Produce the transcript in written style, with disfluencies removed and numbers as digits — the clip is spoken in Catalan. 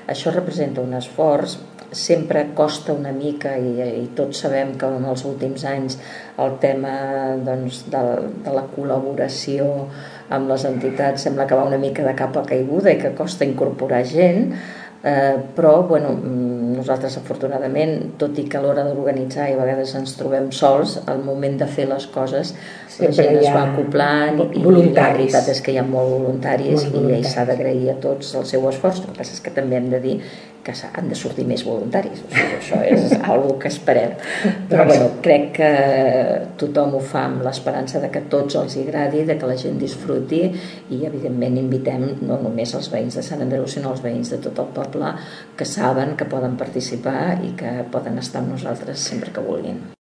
això representa un esforç, sempre costa una mica i tots sabem que en els últims anys el tema de la col·laboració amb les entitats sembla que va una mica de capa caiguda i que costa incorporar gent, però nosaltres afortunadament, tot i que a l'hora d'organitzar i a vegades ens trobem sols, al moment de fer les coses la gent es va acoplant i la veritat és que hi ha molts voluntaris i s'ha d'agrair a tots el seu esforç. El que passa és que també hem de dir que han de sortir més voluntaris, o sigui, això és una que esperem, però crec que tothom ho fa amb l'esperança de que a tots els agradi, de que la gent disfruti i evidentment invitem no només els veïns de Sant Andreu sinó els veïns de tot el poble que saben que poden participar i que poden estar amb nosaltres sempre que vulguin.